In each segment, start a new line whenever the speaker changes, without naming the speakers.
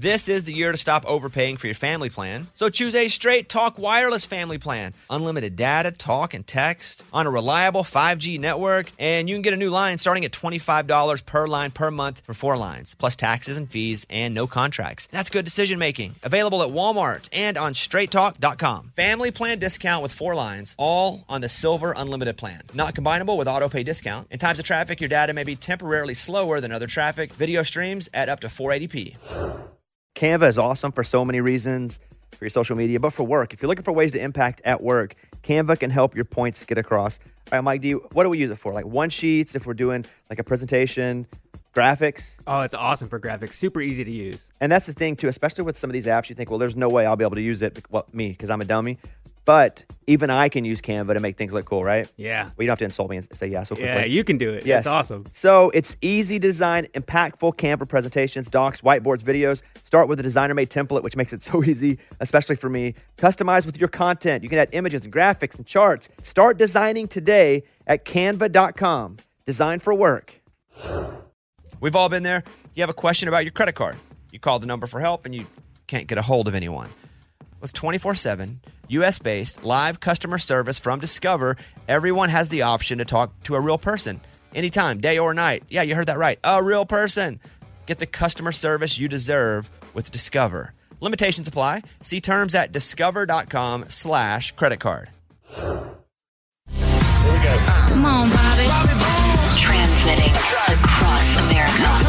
This is the year to stop overpaying for your family plan. So choose a Straight Talk Wireless family plan. Unlimited data, talk, and text on a reliable 5G network. And you can get a new line starting at $25 per line per month for 4 lines, plus taxes and fees and no contracts. That's good decision making. Available at Walmart and on straighttalk.com. Family plan discount with 4 lines, all on the Silver Unlimited plan. Not combinable with auto pay discount. In times of traffic, your data may be temporarily slower than other traffic. Video streams at up to 480p. Canva is awesome for so many reasons, for your social media, but for work. If you're looking for ways to impact at work, Canva can help your points get across. All right, Mike, what do we use it for? Like one-sheets, if we're doing like a presentation, graphics?
Oh, it's awesome for graphics. Super easy to use.
And that's the thing, too, especially with some of these apps, you think, well, there's no way I'll be able to use it, well, me, because I'm a dummy. But even I can use Canva to make things look cool, right?
Yeah.
Well, you don't have to insult me and say yeah so quickly.
Yeah, you can do it.
Yes.
It's awesome.
So it's easy design, impactful Canva presentations, docs, whiteboards, videos. Start with a designer-made template, which makes it so easy, especially for me. Customize with your content. You can add images and graphics and charts. Start designing today at canva.com. Design for work. We've all been there. You have a question about your credit card. You call the number for help and you can't get a hold of anyone. With 24/7, U.S.-based live customer service from Discover, everyone has the option to talk to a real person anytime, day or night. Yeah, you heard that right. A real person. Get the customer service you deserve with Discover. Limitations apply. See terms at discover.com/credit card.
Here we go.
Come on, Bobby.
Transmitting across America.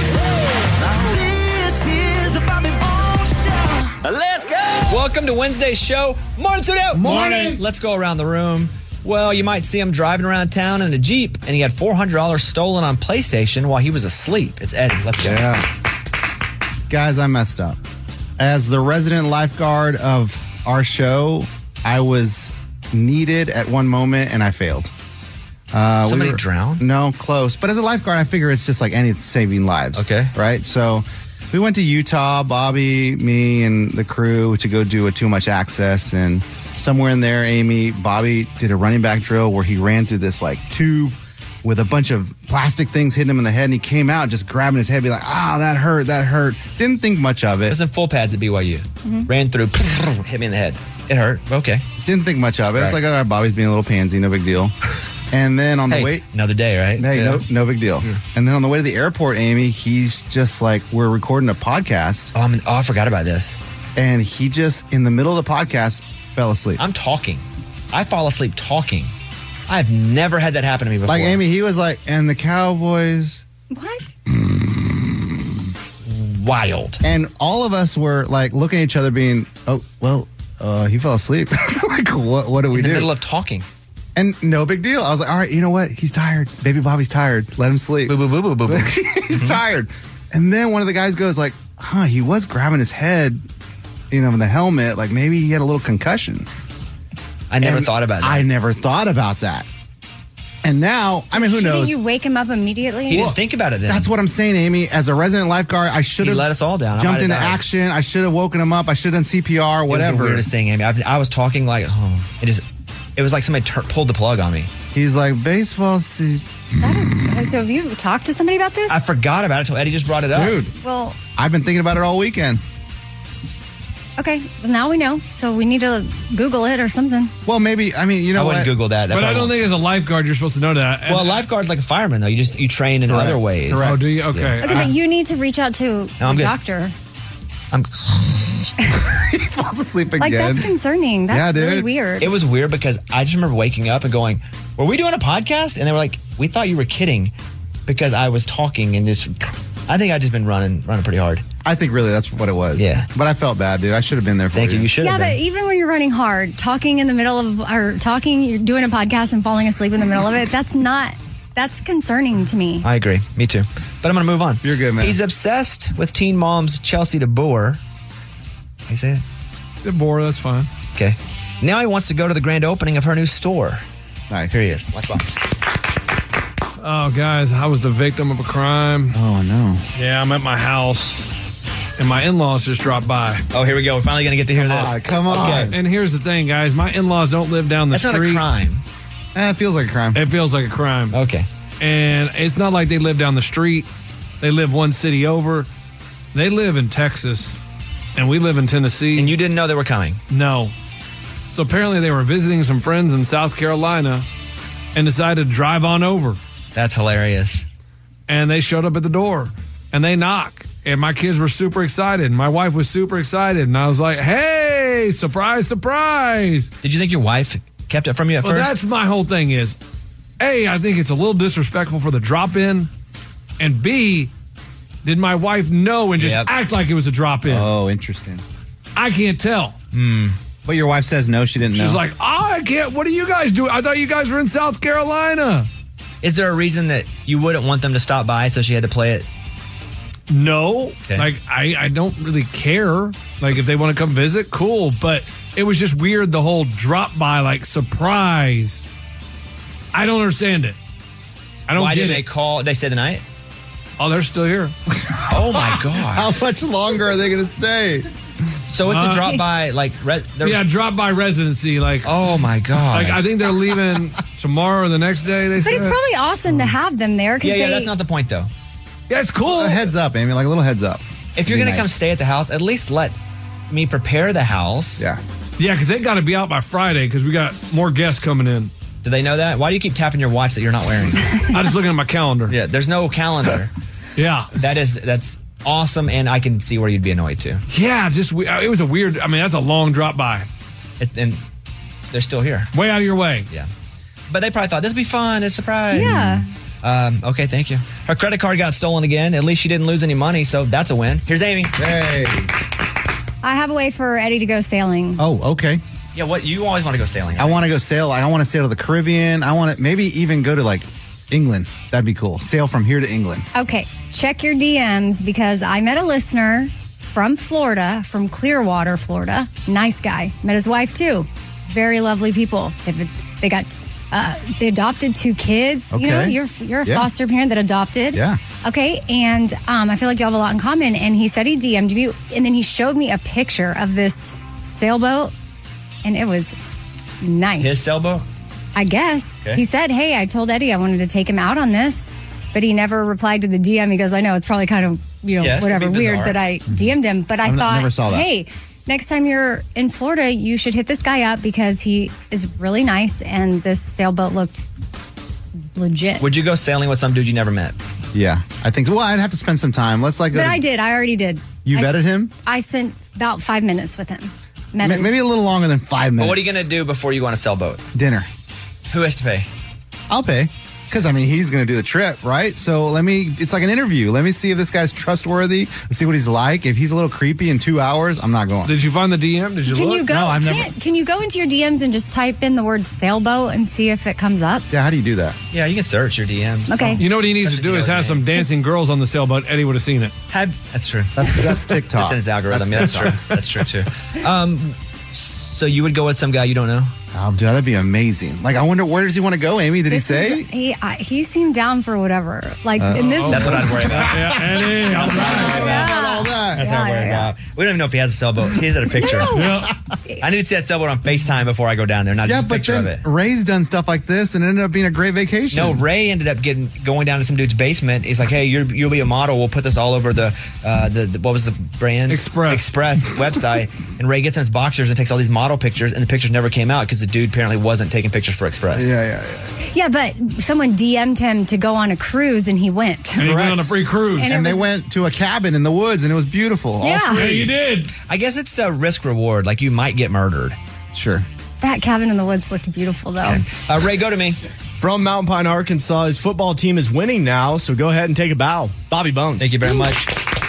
This is the Bobby Bones Show.
Let's go! Welcome to Wednesday's show. Morning, Studio.
Morning.
Let's go around the room. Well, you might see him driving around town in a Jeep, and he had $400 stolen on PlayStation while he was asleep. It's Eddie. Let's go.
Yeah. Guys, I messed up. As the resident lifeguard of our show, I was needed at one moment, and I failed.
Somebody drowned?
No, close. But as a lifeguard, I figure it's just like any saving lives.
Okay.
Right? So we went to Utah, Bobby, me, and the crew to go do a Too Much Access. And somewhere in there, Bobby did a running back drill where he ran through this like tube with a bunch of plastic things hitting him in the head. And he came out just grabbing his head, be like, that hurt. Didn't think much of
It
it.
was in full pads at BYU. Ran through, hit me in the head. It hurt. Okay.
Didn't think much of it. It's
Right.
like, all right, Bobby's being a little pansy, no big deal. And then on the way...
Another day, right?
Hey,
Yeah.
no big deal. And then on the way to the airport, Amy, he's just like, we're recording a podcast.
I forgot about this.
And he just, in the middle of the podcast, fell asleep.
I'm talking. I fall asleep talking. I've never had that happen to me before.
Like, Amy, he was like, and the Cowboys...
What?
Wild.
And all of us were like looking at each other being, he fell asleep. Like, what do we
In
do?
the middle of talking.
And no big deal. I was like, all right, you know what? He's tired. Baby Bobby's tired. Let him sleep.
Boo, boo, boo, boo, boo, boo.
He's tired. And then one of the guys goes like, he was grabbing his head, in the helmet. Like maybe he had a little concussion.
I never thought about that.
I never thought about that. And now, who knows?
Shouldn't you wake him up immediately?
He didn't think about it then.
That's what I'm saying, Amy. As a resident lifeguard, I should
He
have
let us all down. I
jumped
might
into
have died.
action. I should have woken him up. I should have done CPR,
It
whatever.
was the weirdest thing, Amy. I was talking like, it was like somebody pulled the plug on me.
He's like, baseball season.
So have you talked to somebody about this?
I forgot about it until Eddie just brought it up.
Dude,
Well,
I've been thinking about it all weekend.
okay. Well, now we know. So we need to Google it or something.
Well, maybe, you know
I
what?
wouldn't Google that.
But I don't think as a lifeguard you're supposed to know that.
Well, a lifeguard's like a fireman, though. You train in other ways.
Oh, do you? Okay.
Okay, but you need to reach out to
I'm
a
good.
doctor.
He falls asleep again.
Like, that's concerning. That's
Yeah, dude.
really weird.
It was weird because I just remember waking up and going, were we doing a podcast? And they were like, we thought you were kidding because I was talking and just, I think I just been running pretty hard.
I think really that's what it was.
Yeah.
But I felt bad, dude. I should have been there for
Thank you. You should
Yeah,
have
but
been.
even when you're running hard, talking in the middle of, you're doing a podcast and falling asleep in the middle of it, that's concerning to me.
I agree. Me too. But I'm going to move on.
You're good, man.
He's obsessed with teen moms Chelsea DeBoer. How you say it?
DeBoer, that's fine.
Okay. Now he wants to go to the grand opening of her new store.
Nice.
Here he is. Watch box.
Oh, guys, I was the victim of a crime.
Oh, no.
Yeah, I'm at my house, and my in-laws just dropped by.
Oh, here we go. We're finally going to get to hear this.
Come on.
Okay.
And here's the thing, guys. My in-laws don't live down the
That's
street.
not a crime.
It feels like a crime.
It feels like a crime.
Okay.
And it's not like they live down the street. They live one city over. They live in Texas, and we live in Tennessee.
And you didn't know they were coming?
No. So apparently they were visiting some friends in South Carolina and decided to drive on over.
That's hilarious.
And they showed up at the door, and they knock. And my kids were super excited. My wife was super excited. And I was like, hey, surprise, surprise.
Did you think your wife kept it from you at
Well,
first?
that's my whole thing is, A, I think it's a little disrespectful for the drop-in. And B, did my wife know and just act like it was a drop-in?
Oh, interesting.
I can't tell.
But your wife says no, she didn't know.
She's like, I can't. What are you guys doing? I thought you guys were in South Carolina.
Is there a reason that you wouldn't want them to stop by so she had to play it?
No.
Okay.
Like, I don't really care. Like, if they want to come visit, cool. But it was just weird, the whole drop-by, like, surprise. I don't understand it. I don't
Why
get
did
it.
they call? Did they say the night?
Oh, they're still here.
Oh, my God.
How much longer are they going to stay?
So it's a drop-by, like...
Yeah, drop-by residency. Like,
oh, my God.
like I think they're leaving tomorrow or the next day, they
But
said.
it's probably awesome to have them there because
Yeah, that's not the point, though.
Yeah, it's cool.
A heads up, Amy, like a little heads up.
If you're
Be
going to come
nice.
stay at the house, at least let me prepare the house.
Yeah.
Yeah, because they got to be out by Friday because we got more guests coming in.
Do they know that? Why do you keep tapping your watch that you're not wearing?
I'm just looking at my calendar.
Yeah, there's no calendar.
Yeah.
That's awesome, and I can see where you'd be annoyed too.
Yeah, just it was a weird. I mean, that's a long drop by.
And they're still here.
Way out of your way.
Yeah, but they probably thought this would be fun. It's a surprise.
Yeah.
Okay, thank you. Her credit card got stolen again. At least she didn't lose any money, so that's a win. Here's Amy.
Hey.
I have a way for Eddie to go sailing.
Oh, okay.
Yeah, what you always want to go sailing?
I
Right?
want to go sail. I want to sail to the Caribbean. I want to maybe even go to like England. That'd be cool. Sail from here to England.
Okay, check your DMs because I met a listener from Florida, from Clearwater, Florida. Nice guy. Met his wife too. Very lovely people. They adopted 2 kids. You know,
Okay.
you're a
Yeah.
foster parent that adopted.
Yeah.
Okay, and I feel like you have a lot in common. And he said he DM'd you, and then he showed me a picture of this sailboat, and it was nice.
His sailboat.
I guess.
Okay.
He said, hey, I told Eddie I wanted to take him out on this, but he never replied to the DM. He goes, I know, it's probably kind of,
Yes,
whatever,
it'd be
weird
bizarre.
that I DM'd him. But I thought,
never saw that.
hey, next time you're in Florida, you should hit this guy up because he is really nice and this sailboat looked legit.
Would you go sailing with some dude you never met?
Yeah, I think. Well, I'd have to spend some time. Let's like. Go
But
to-
I did. I already did.
You
I
vetted him?
I spent about 5 minutes with him. Met him.
Maybe a little longer than 5 minutes.
But what are you going to do before you go on a sailboat?
Dinner.
Who has to pay?
I'll pay. Because, I mean, he's going to do the trip, right? So it's like an interview. Let me see if this guy's trustworthy. Let's see what he's like. If he's a little creepy in 2 hours, I'm not going.
Did you find the DM? Did you
Can
look?
you go?
No, I've never-
Can you go into your DMs and just type in the word sailboat and see if it comes up?
Yeah, how do you do that?
Yeah, you can search your DMs.
Okay.
You know what he needs to
Especially
do
if
is
you know
have
his
some
name.
dancing girls on the sailboat. Eddie would have seen it.
That's true.
That's TikTok.
It's in his algorithm. Yeah, that's true. That's true too. So you would go with some guy you don't know?
Oh, dude, that'd be amazing. Like, I wonder, where does he want to go, Amy? Did he say?
He seemed down for whatever. Like in this.
That's what I'd worry about.
Yeah, Eddie. All right.
All that.
That's what I'm worried
yeah.
about. We don't even know if he has a sailboat. He has a picture.
No.
Yeah.
I need to see that sailboat on FaceTime before I go down there, not
Yeah,
just a
but
picture of
then
it.
Ray's done stuff like this and it ended up being a great vacation.
No, Ray ended up going down to some dude's basement. He's like, "Hey, you'll be a model. We'll put this all over the what was the brand?
Express
website." And Ray gets in his boxers and takes all these model pictures, and the pictures never came out because the dude apparently wasn't taking pictures for Express.
Yeah.
Yeah, but someone DM'd him to go on a cruise and he went.
And he went
Correct.
on a free cruise.
And
And they
was-
went to a cabin in the woods and it was beautiful. All
Yeah.
free.
Yeah, you did.
I guess it's a risk reward. Like you might get murdered.
Sure.
That cabin in the woods looked beautiful though.
Ray, go to me.
From Mountain Pine, Arkansas, his football team is winning now, so go ahead and take a bow. Bobby Bones.
Thank you very much.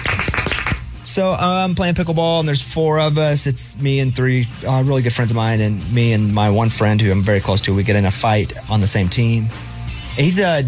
So I'm playing pickleball, and there's 4 of us. It's me and 3 really good friends of mine, and me and my one friend who I'm very close to. We get in a fight on the same team. He's a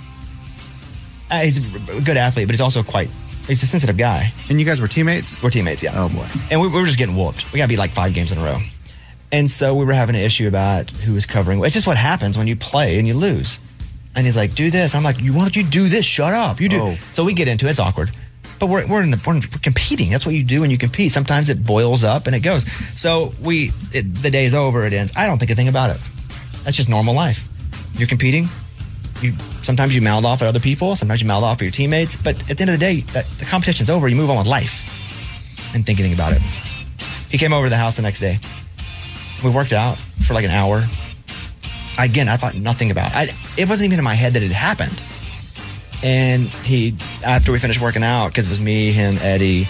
good athlete, but he's a sensitive guy.
And you guys were teammates?
We're teammates, yeah.
Oh, boy.
And we were just getting whooped. We got beat like 5 games in a row. And so we were having an issue about who was covering. It's just what happens when you play and you lose. And he's like, do this. I'm like, why don't you do this? Shut up. You do.
Oh.
So we get into it. It's awkward. But we're competing. That's what you do when you compete. Sometimes it boils up and it goes. So the day's over. It ends. I don't think a thing about it. That's just normal life. You're competing. sometimes you mouth off at other people, sometimes you mouth off at your teammates, but at the end of the day, the competition's over. You move on with life and think anything about it. He came over to the house the next day. We worked out for like an hour. Again, I thought nothing about it. It wasn't even in my head that it had happened. And after we finished working out, because it was me, him, Eddie,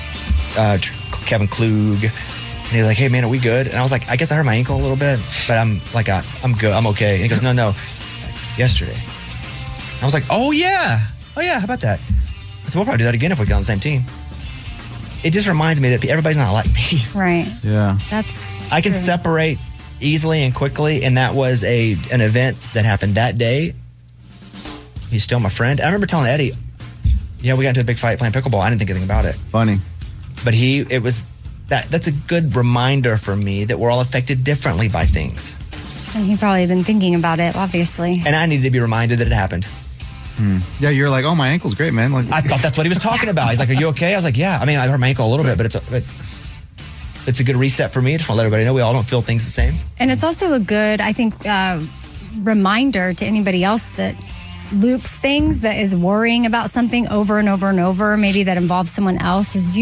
Kevin Klug, and he was like, hey man, are we good? And I was like, I guess I hurt my ankle a little bit, but I'm good, I'm okay. And he goes, no, yesterday. I was like, oh yeah, how about that? I said, we'll probably do that again if we get on the same team. It just reminds me that everybody's not like me.
Right.
Yeah.
I can separate easily and quickly, and that was an event that happened that day. He's still my friend. I remember telling Eddie, we got into a big fight playing pickleball. I didn't think anything about it.
Funny.
But that's a good reminder for me that we're all affected differently by things.
And he probably been thinking about it, obviously.
And I needed to be reminded that it happened.
Yeah, you're like, oh, my ankle's great, man. Like,
I thought that's what he was talking about. He's like, are you okay? I was like, yeah. I mean, I hurt my ankle a little bit, but it's a good reset for me. I just want to let everybody know we all don't feel things the same.
And it's also a good, I think, reminder to anybody else that loops things, that is worrying about something over and over and over, maybe that involves someone else, is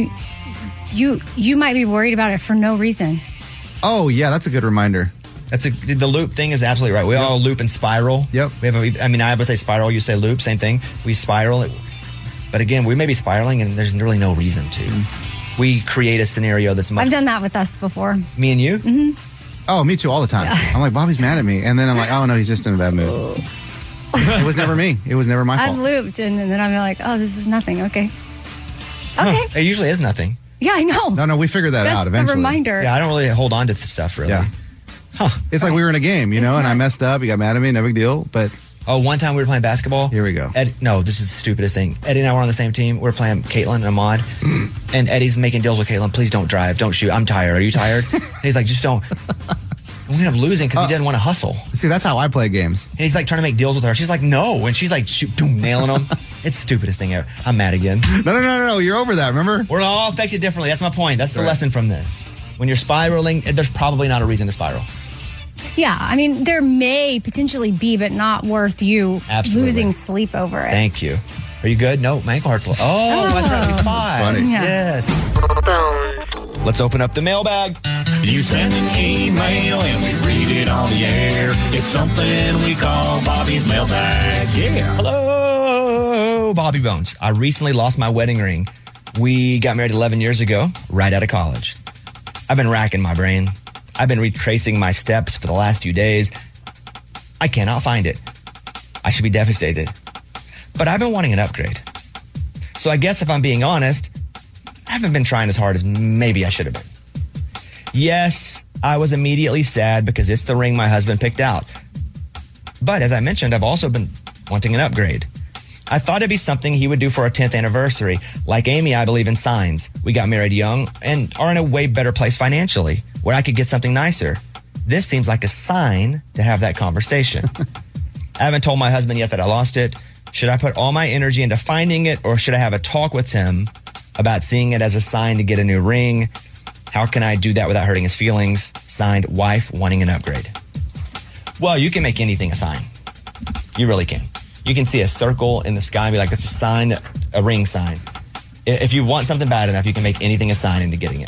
you might be worried about it for no reason.
oh, yeah, that's a good reminder.
The loop thing is absolutely right. We all loop and spiral.
Yep.
I would say spiral, you say loop, same thing. We spiral. But again, we may be spiraling and there's really no reason to. We create a scenario that's much...
I've done that with us before.
Me and you?
Mm-hmm.
Oh, me too, all the time. I'm like, Bobby's mad at me. And then I'm like, oh, no, he's just in a bad mood. It was never me. It was never my fault.
I've looped and then I'm like, oh, this is nothing. Okay. Okay.
It usually is nothing.
Yeah, I know.
No, we figured that out eventually.
That's the reminder.
Yeah, I don't really hold on to stuff, really.
Yeah. It's like we were in a game, and I messed up. You got mad at me, no big deal. But
one time we were playing basketball.
Here we go.
This is the stupidest thing. Eddie and I were on the same team. We were playing Caitlin and Ahmad. And Eddie's making deals with Caitlin. Please don't drive. Don't shoot. I'm tired. Are you tired? And he's like, just don't. We ended up losing because he didn't want to hustle.
See, that's how I play games.
And he's like trying to make deals with her. She's like, no. And she's like, shoot, boom, nailing him. It's the stupidest thing ever. I'm mad again.
No. You're over that, remember?
We're all affected differently. That's my point. That's the lesson from this. When you're spiraling, there's probably not a reason to spiral.
Yeah, I mean, there may potentially be, but not worth you losing sleep over it.
Thank you. Are you good? No, my ankle hurts. Oh, that's right. It'll be fine.
Funny.
Yeah.
Yes. Let's open up the mailbag.
You send an email and we read it on the air. It's something we call Bobby's mailbag. Yeah.
Hello, Bobby Bones. I recently lost my wedding ring. We got married 11 years ago, right out of college. I've been racking my brain. I've been retracing my steps for the last few days. I cannot find it. I should be devastated. But I've been wanting an upgrade. So I guess if I'm being honest, I haven't been trying as hard as maybe I should have been. Yes, I was immediately sad because it's the ring my husband picked out. But as I mentioned, I've also been wanting an upgrade. I thought it'd be something he would do for our 10th anniversary. Like Amy, I believe in signs. We got married young and are in a way better place financially, where I could get something nicer. This seems like a sign to have that conversation. I haven't told my husband yet that I lost it. Should I put all my energy into finding it, or should I have a talk with him about seeing it as a sign to get a new ring? How can I do that without hurting his feelings? Signed, wife wanting an upgrade. Well, you can make anything a sign. You really can. You can see a circle in the sky and be like, that's a sign, a ring sign. If you want something bad enough, you can make anything a sign into getting it.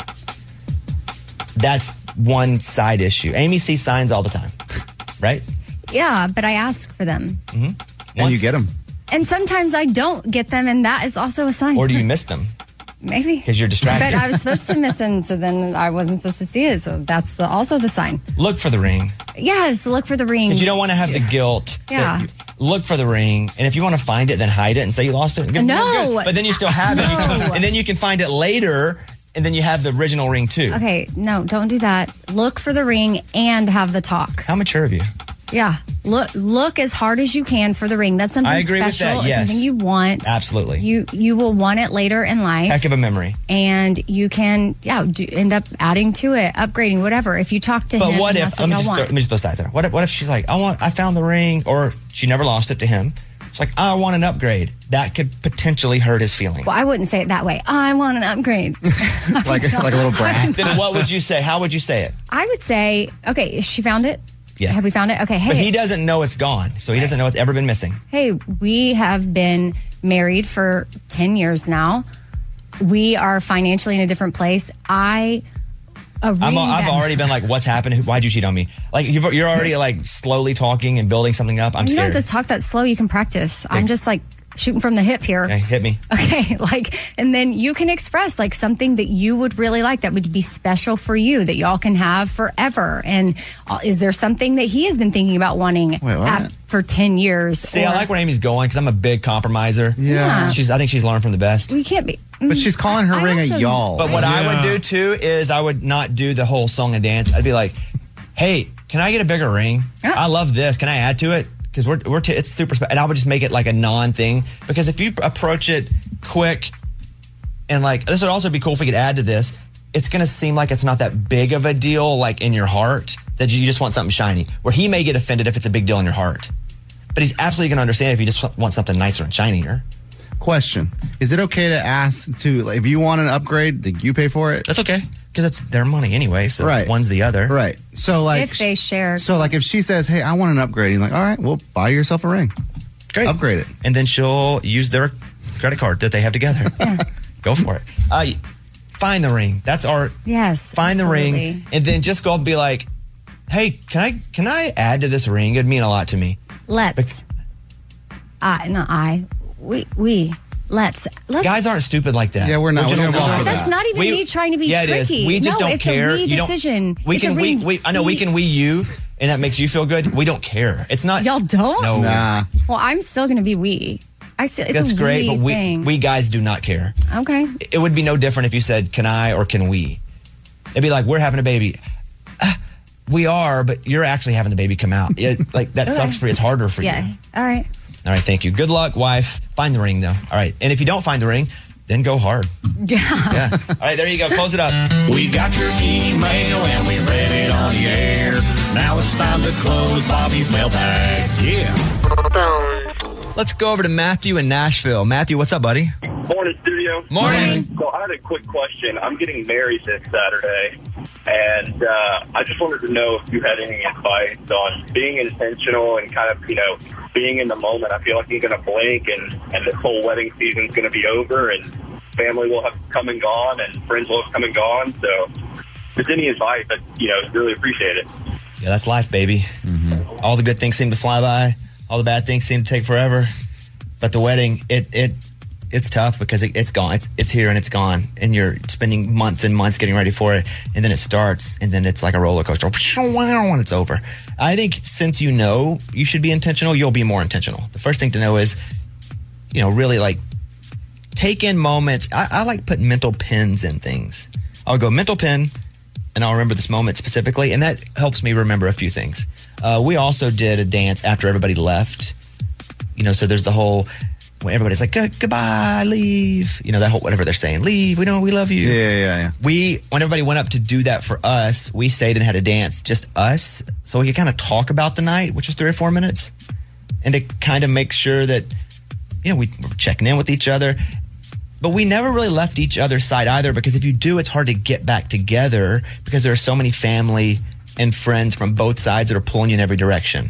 That's one side issue. Amy sees signs all the time, right?
Yeah, but I ask for them.
Mm-hmm.
And you get them.
And sometimes I don't get them, and that is also a sign.
Or do you miss them?
Maybe.
Because you're distracted.
But I was supposed to miss them, so then I wasn't supposed to see it. So that's also the sign.
Look for the ring.
Yes, look for the ring.
Because you don't want to have the guilt.
Yeah.
Look for the ring. And if you want to find it, then hide it and say you lost it.
No.
Good. But then you still have it. And then you can find it later, and then you have the original ring too.
Okay, no, don't do that. Look for the ring and have the talk.
How mature of you?
Yeah. Look as hard as you can for the ring. That's something
I agree
special.
with that, yes.
It's something you want.
Absolutely.
You will want it later in life.
Heck of a memory.
And you can, end up adding to it, upgrading, whatever. If you talk to him,
but what if?
that's what
Let me just throw aside there. What if she's like, I found the ring, or she never lost it to him. It's like, I want an upgrade. That could potentially hurt his feelings.
Well, I wouldn't say it that way. I want an upgrade.
like a little brat.
Then what would you say? How would you say it?
I would say, okay, she found it.
Yes.
Have we found it? Okay. Hey,
But he doesn't know it's gone, so he doesn't know it's ever been missing.
Hey, we have been married for 10 years now. We are financially in a different place. I've
already been like, what's happened? Why'd you cheat on me? Like, you're already like slowly talking and building something up. I'm
You don't
scared.
have to talk that slow. You can practice. I'm just like shooting from the hip here.
Okay, hit me.
Okay, and then you can express like something that you would really like that would be special for you that y'all can have forever. And is there something that he has been thinking about wanting for 10 years?
See, I like where Amy's going because I'm a big compromiser.
Yeah.
I think she's learned from the best.
We can't be.
But she's calling her ring a y'all.
But what I would do too is I would not do the whole song and dance. I'd be like, hey, can I get a bigger ring? I love this. Can I add to it? Because it's super special. And I would just make it like a non-thing. Because if you approach it quick and like, this would also be cool if we could add to this. It's going to seem like it's not that big of a deal, like in your heart, that you just want something shiny. Where he may get offended if it's a big deal in your heart. But he's absolutely going to understand if you just want something nicer and shinier.
Question. Is it okay to ask like, if you want an upgrade, do you pay for it?
That's okay. Because it's their money anyway, so
right.
One's the other.
Right. So like
if they share.
So like if she says, hey, I want an upgrade, you're like, all right, well, buy yourself a ring.
Great.
Upgrade it.
And then she'll use their credit card that they have together. Go for it. Find the ring. That's our Find the ring and then just go up and be like, hey, can I add to this ring? It'd mean a lot to me.
Let's. Let's.
Guys aren't stupid like that.
Yeah, we're not.
That's not even me trying to be
tricky.
It is.
We just don't
it's
care.
A we decision.
We can I know we can we you, and that makes you feel good. We don't care. It's not.
Y'all don't?
No.
Nah. Well, I'm still going to be we. It's
That's
a
great, but
thing.
we guys do not care.
Okay.
It would be no different if you said, can I or can we? It'd be like, we're having a baby. We are, but you're actually having the baby come out. Like that sucks for you. It's harder for you.
Yeah. All right.
All right, thank you. Good luck, wife. Find the ring, though. All right. And if you don't find the ring, then go hard.
Yeah.
All right, there you go. Close it up.
We got your email and we read it on the air. Now it's time to close Bobby's mailbag. Yeah.
Let's go over to Matthew in Nashville. Matthew, what's up, buddy?
Morning, studio.
Morning.
So I had a quick question. I'm getting married this Saturday, and I just wanted to know if you had any advice on being intentional and kind of, being in the moment. I feel like I'm going to blink, and this whole wedding season's going to be over, and family will have come and gone, and friends will have come and gone. So if there's any advice, I'd, really appreciate it.
Yeah, that's life, baby. Mm-hmm. All the good things seem to fly by. All the bad things seem to take forever. But the wedding, it's tough because it's gone. It's here and it's gone. And you're spending months and months getting ready for it. And then it starts and then it's like a roller coaster. When it's over. I think since you should be intentional, you'll be more intentional. The first thing to know is, really like take in moments. I like putting mental pins in things. I'll go mental pin and I'll remember this moment specifically. And that helps me remember a few things. We also did a dance after everybody left. So there's the whole, when everybody's like, goodbye, leave. That whole, whatever they're saying, leave, we love you.
Yeah.
When everybody went up to do that for us, we stayed and had a dance, just us. So we could kind of talk about the night, which was 3 or 4 minutes. And to kind of make sure that, we were checking in with each other. But we never really left each other's side either, because if you do, it's hard to get back together because there are so many family and friends from both sides that are pulling you in every direction.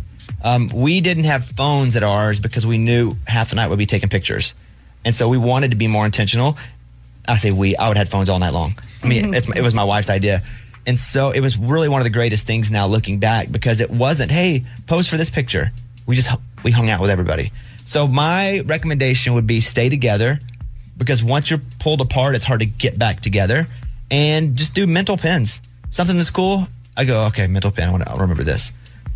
We didn't have phones at ours because we knew half the night we'd be taking pictures. And so we wanted to be more intentional. I say I would have had phones all night long. I mean, it was my wife's idea. And so it was really one of the greatest things now looking back, because it wasn't, hey, pose for this picture. We hung out with everybody. So my recommendation would be stay together, because once you're pulled apart, it's hard to get back together. And just do mental pins. Something that's cool, I go, okay, mental pin, I'll remember this.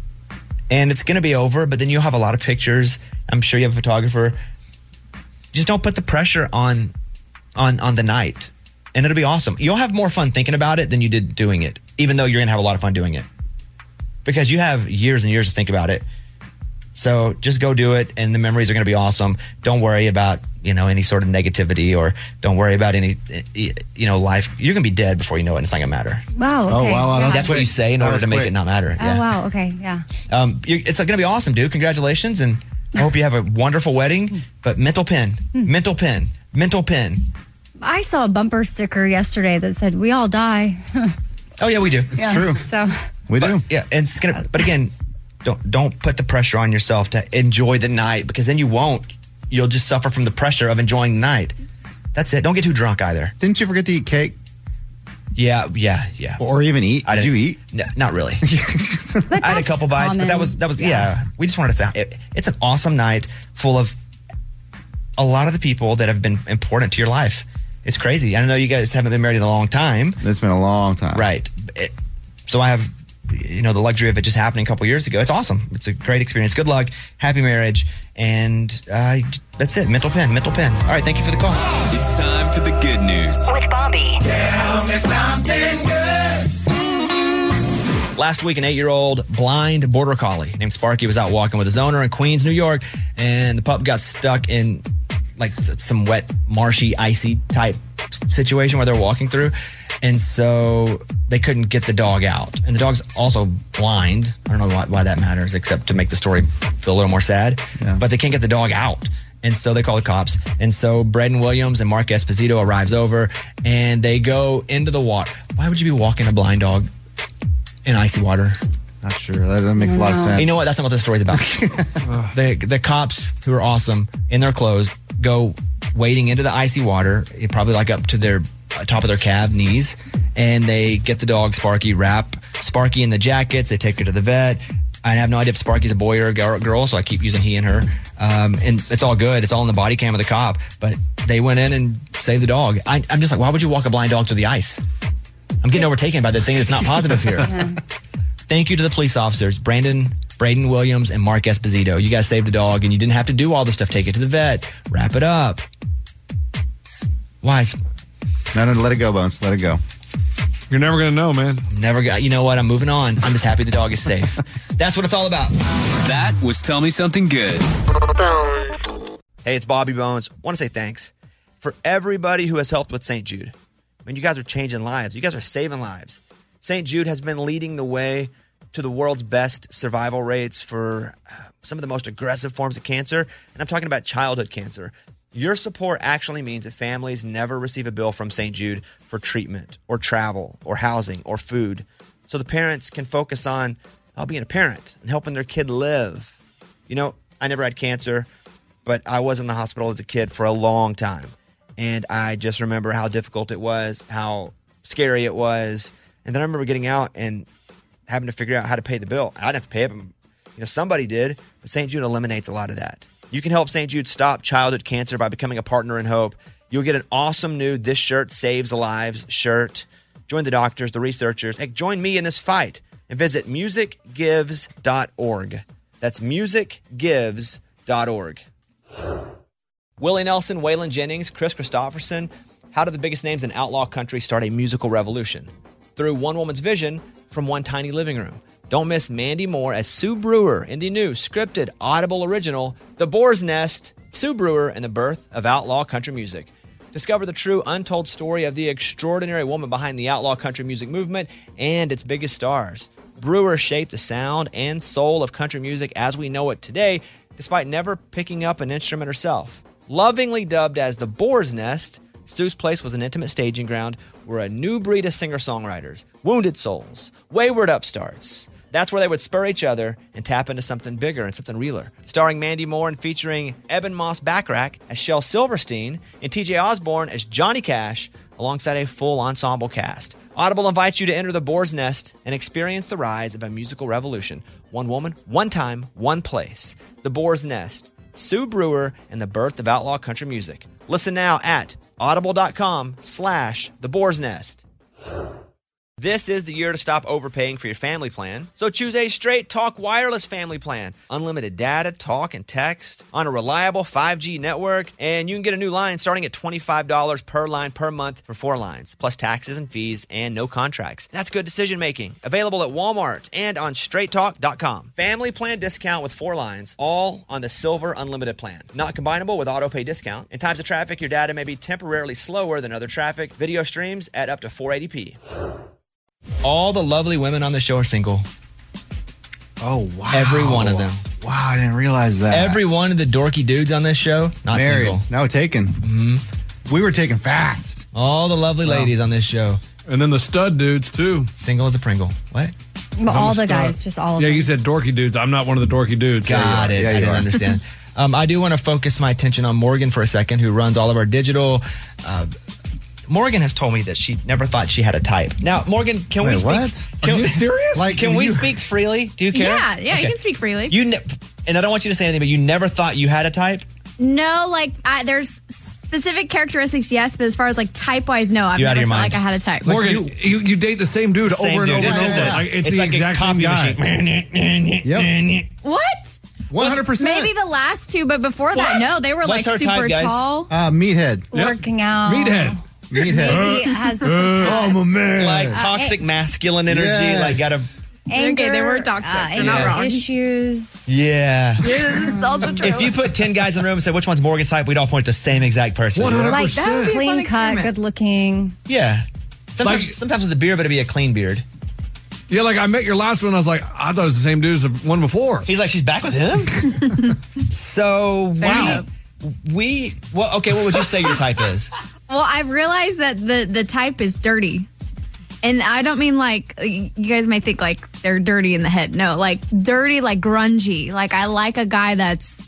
And it's going to be over, but then you'll have a lot of pictures. I'm sure you have a photographer. Just don't put the pressure on the night. And it'll be awesome. You'll have more fun thinking about it than you did doing it, even though you're going to have a lot of fun doing it. Because you have years and years to think about it. So just go do it, and the memories are going to be awesome. Don't worry about, any sort of negativity, or don't worry about any, life. You're going to be dead before you know it, and it's not going to matter.
Wow. Okay.
Oh, wow.
Yeah.
That's what you say in order to make it not matter.
Oh, wow. Okay. Yeah.
It's going to be awesome, dude. Congratulations, and I hope you have a wonderful wedding. But mental pin.
I saw a bumper sticker yesterday that said, "We all die."
Oh, yeah, we do.
It's true.
So
We do.
Yeah, and it's gonna. But again, don't put the pressure on yourself to enjoy the night, because then you won't. You'll just suffer from the pressure of enjoying the night. That's it. Don't get too drunk either.
Didn't you forget to eat cake?
Yeah.
Or even eat? Did you eat?
No, not really.
But
I had a
that's
couple bites, but
common.
that was yeah. We just wanted to say it's an awesome night full of a lot of the people that have been important to your life. It's crazy. I know you guys haven't been married in a long time.
It's been a long time.
Right. So I have, the luxury of it just happening a couple years ago. It's awesome. It's a great experience. Good luck. Happy marriage. And that's it. Mental pen. All right. Thank you for the call.
It's time for the good news.
With Bobby.
Tell me something good.
Last week, an 8-year-old blind border collie named Sparky was out walking with his owner in Queens, New York, and the pup got stuck in like some wet, marshy, icy type situation where they're walking through. And so they couldn't get the dog out. And the dog's also blind. I don't know why that matters, except to make the story feel a little more sad.
Yeah.
But they can't get the dog out. And so they call the cops. And so Braden Williams and Mark Esposito arrives over, and they go into the water. Why would you be walking a blind dog in icy water?
Not sure. That makes a lot of sense.
You know what? That's not what this story's about. The cops, who are awesome, in their clothes, go wading into the icy water, probably like up to their top of their calf knees, and they get the dog Sparky, wrap Sparky in the jackets. They take her to the vet. I have no idea if Sparky's a boy or a girl, so I keep using he and her. And it's all good. It's all in the body cam of the cop. But they went in and saved the dog. I'm just like, why would you walk a blind dog through the ice? I'm getting overtaken by the thing that's not positive here. Thank you to the police officers, Braden Williams and Mark Esposito. You guys saved a dog, and you didn't have to do all the stuff. Take it to the vet. Wrap it up. Why?
No, let it go, Bones. Let it go.
You're never going to know, man.
You know what? I'm moving on. I'm just happy the dog is safe. That's what it's all about.
That was Tell Me Something Good.
Hey, it's Bobby Bones. Want to say thanks for everybody who has helped with St. Jude. I mean, you guys are changing lives. You guys are saving lives. St. Jude has been leading the way to the world's best survival rates for some of the most aggressive forms of cancer. And I'm talking about childhood cancer. Your support actually means that families never receive a bill from St. Jude for treatment or travel or housing or food. So the parents can focus on being a parent and helping their kid live. I never had cancer, but I was in the hospital as a kid for a long time. And I just remember how difficult it was, how scary it was. And then I remember getting out and having to figure out how to pay the bill. I didn't have to pay it. Somebody did, but St. Jude eliminates a lot of that. You can help St. Jude stop childhood cancer by becoming a partner in hope. You'll get an awesome new This Shirt Saves Lives shirt. Join the doctors, the researchers. Hey, join me in this fight and visit musicgives.org. That's musicgives.org. Willie Nelson, Waylon Jennings, Chris Christopherson. How did the biggest names in outlaw country start a musical revolution? Through one woman's vision from one tiny living room. Don't miss Mandy Moore as Sue Brewer in the new scripted Audible original, The Boar's Nest, Sue Brewer and the Birth of Outlaw Country Music. Discover the true untold story of the extraordinary woman behind the outlaw country music movement and its biggest stars. Brewer shaped the sound and soul of country music as we know it today, despite never picking up an instrument herself. Lovingly dubbed as The Boar's Nest, Sue's place was an intimate staging ground where a new breed of singer-songwriters, wounded souls, wayward upstarts, that's where they would spur each other and tap into something bigger and something realer. Starring Mandy Moore and featuring Eben Moss Backrack as Shel Silverstein and TJ Osborne as Johnny Cash, alongside a full ensemble cast. Audible invites you to enter the Boar's Nest and experience the rise of a musical revolution. One woman, one time, one place. The Boar's Nest, Sue Brewer and the Birth of Outlaw Country Music. Listen now at audible.com/The Boar's Nest. This is the year to stop overpaying for your family plan. So choose a Straight Talk Wireless family plan. Unlimited data, talk, and text on a reliable 5G network. And you can get a new line starting at $25 per line per month for 4 lines, plus taxes and fees and no contracts. That's good decision making. Available at Walmart and on straighttalk.com. Family plan discount with 4 lines, all on the Silver Unlimited plan. Not combinable with auto pay discount. In times of traffic, your data may be temporarily slower than other traffic. Video streams at up to 480p. All the lovely women on the show are single.
Oh, wow.
Every one of them.
Wow, I didn't realize that.
Every one of the dorky dudes on this show, not
married.
single.
No, taken.
Mm-hmm.
We were taken fast.
All the lovely ladies on this show.
And then the stud dudes, too.
Single as a Pringle. What?
But all the
stuck.
guys, just all of
Yeah,
them.
you said dorky dudes. I'm not one of the dorky dudes.
Got it.
Yeah,
I
you
didn't
are.
understand. I do want to focus my attention on Morgan for a second, who runs all of our digital. Morgan has told me that she never thought she had a type. Now, Morgan, can we
Wait,
speak?
what?
Can,
Are you serious?
Like, can we speak freely? Do you care?
Yeah, you can speak freely.
And I don't want you to say anything, but you never thought you had a type?
No, like there's specific characteristics, yes, but as far as like type wise, no. I've
You're out
never
of your
felt
mind.
like I had a type.
Morgan, you date the same dude
Same
over and
dude.
over and
It's
over.
just
Like, it's the
like
exact
a copy
same guy.
machine.
Yep.
What?
100%.
Maybe the last two, but before that, no, they were
What's her
like super
type, guys?
tall.
Meathead.
Working out.
Meathead.
Maybe has
I'm a man.
Like toxic masculine energy.
Yes.
Like, gotta.
anger.
Okay, they were toxic. They're not wrong.
Issues.
Yeah.
This is also true.
If you put 10 guys in the room and said, which one's Morgan's type, we'd all point at the same exact person.
100%.
Like
That would be a fun
clean cut,
experiment.
good looking.
Yeah. Sometimes with the beard, but it'd be a clean beard.
Yeah, like I met your last one. I was like, I thought it was the same dude as the one before.
He's like, she's back with him? So,
Fair
well, okay, what would you say your type is?
Well, I've realized that the type is dirty. And I don't mean like, you guys might think like they're dirty in the head. No, like dirty, like grungy. Like I like a guy that's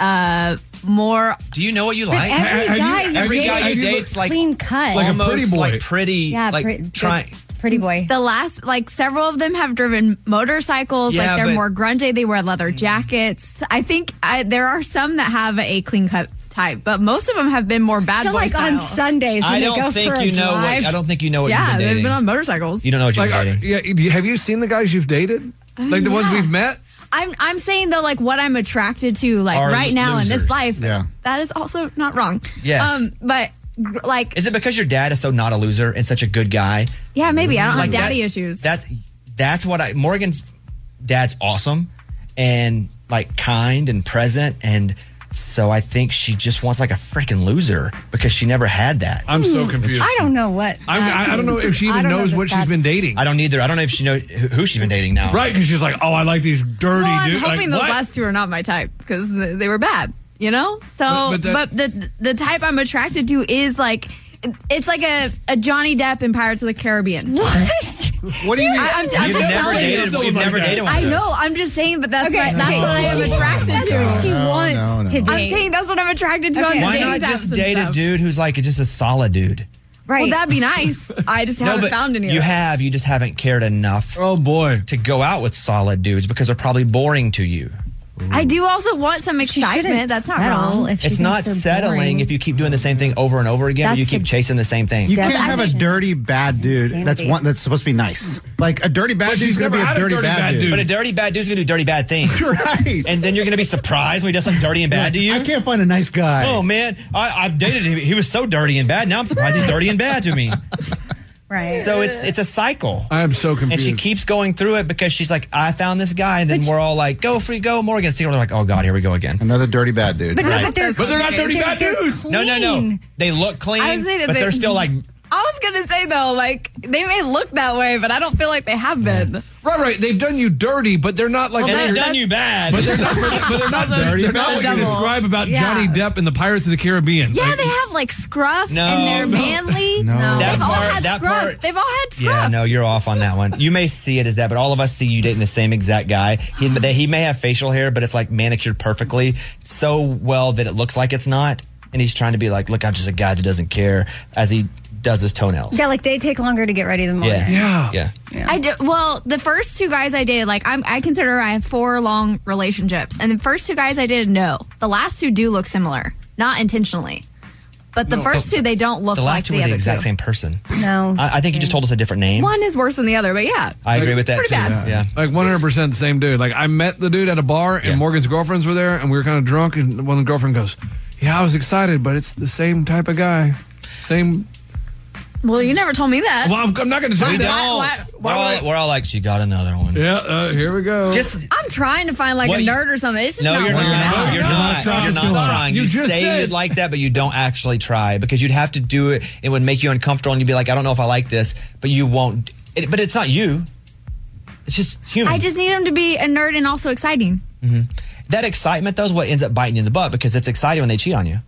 more.
Do you know what you
But
like?
every guy you date
dates like
clean cut.
Like a
almost
pretty boy.
like pretty,
Yeah,
like try.
pretty boy.
The last, like several of them have driven motorcycles.
Yeah,
like they're
but-
more grungy. They wear leather jackets. I think there are some that have a clean cut type, but most of them have been more bad
So
boy
like
style.
on Sundays when
I
they
don't
go
think
for a
you know
drive.
what. I don't think you know what you've
Yeah,
been dating.
they've been on motorcycles.
You don't know what you've
Like,
been dating.
have you seen the guys you've dated? Like the ones
yeah.
we've met?
I'm saying though, like what I'm attracted to, like
Are
right now in
losers.
this life.
Yeah.
That is also not wrong.
Yes.
But like,
Is it because your dad is so not a loser and such a good guy?
yeah, maybe I don't
Like
have daddy
that-
issues.
That's what Morgan's dad's awesome and like kind and present, and so I think she just wants like a freaking loser because she never had that.
I'm so confused.
I don't know what.
I don't know if she even knows what she's been dating.
I don't either. I don't know if she knows who she's been dating now.
Right, because she's like, oh, I like these dirty
well, I'm
dudes.
hoping
Like,
those
what?
last two are not my type because they were bad. You know. So,
But
the type I'm attracted to is like. It's like a Johnny Depp in Pirates of the Caribbean.
What?
What do you mean?
I'm
You've
just
never
telling you.
dated. You've never dated one
I
of those.
know. I'm just saying, but that's
Okay,
what I am attracted
That's
to.
what she wants to date.
I'm saying that's what I'm attracted to on
Okay.
the
Why
dating
not
apps
just
and
date a
stuff.
dude who's like just a solid dude?
Right.
Well, that'd be nice. I just haven't
but
found any. of
you
them.
have. You just haven't cared enough
Oh, boy.
to go out with solid dudes because they're probably boring to you.
I do also want some
She shouldn't
excitement. That's not
settle
wrong.
if she
It's
thinks
not
they're
settling
boring.
if you keep doing the same thing over and over again, or
That's
you keep
the-
chasing the same thing.
You can't
That's
have a
addiction.
dirty bad dude
Insanity.
that's supposed to be nice. Like a dirty bad
But
dude's
she's
gonna be
never
a
had a
dirty
dirty
bad
bad
dude.
dude.
But a dirty bad dude's gonna do dirty bad things.
Right.
And then you're gonna be surprised when he does something dirty and bad to you.
I can't find a nice guy.
Oh man, I've dated him. He was so dirty and bad. Now I'm surprised he's dirty and bad to me.
Right.
So it's a cycle.
I am so
And
confused.
she keeps going through it because she's like, I found this guy, and then we're all like, go free, go Morgan. See, we're like, oh god, here we go again.
Another dirty bad dude.
But,
Right.
but they're
not dirty bad
they're
dudes.
No,
clean.
they look clean,
I was saying that
but
they-
they're still like,
I was gonna say though, like they may look that way, but I don't feel like they have been.
Right. They've done you dirty, but they're not like.
and they've
that-
done you bad.
But they're not dirty. They're not what you
double.
describe about
Yeah.
Johnny Depp in the Pirates of the Caribbean.
Yeah,
Like,
they have like scruff
No,
and they're
no.
manly.
No.
That
They've all
part-
had
that
scruff.
part-
They've all had scruff.
Yeah, no, you're off on that one. You may see it as that, but all of us see you dating the same exact guy. He may have facial hair, but it's like manicured perfectly so well that it looks like it's not. And he's trying to be like, look, I'm just a guy that doesn't care as he does his toenails.
Yeah, like they take longer to get ready than Morgan.
Yeah.
I do, well, the first two guys I dated, like I consider I have 4 long relationships, and the first two guys I dated, no. The last two do look similar, not intentionally, but the first two they don't look
The
like
last two
the
were the
other
exact
two.
same person.
No.
I think you just told us a different name.
One is worse than the other, but yeah,
I agree with that
Pretty
too.
bad.
Yeah.
Like 100% the same dude. Like I met the dude at a bar and
Yeah.
Morgan's girlfriends were there and we were kind of drunk and one of the girlfriend goes, yeah, I was excited, but it's the same type of guy. Same.
Well, you never told me that.
Well, I'm not going to tell
We
you that.
don't. We're all like, she got another one.
Yeah, here we go.
Just
I'm trying to find like
What
a
you-
nerd or something. It's just
no,
not
you're
working
not.
out.
You're not. You're not trying. You
just
say
said-
you'd like that, but you don't actually try because you'd have to do it. It would make you uncomfortable, and you'd be like, I don't know if I like this, but you won't. But it's not you. It's just human.
I just need him to be a nerd and also exciting.
That excitement, though, is what ends up biting you in the butt because it's exciting when they cheat on you.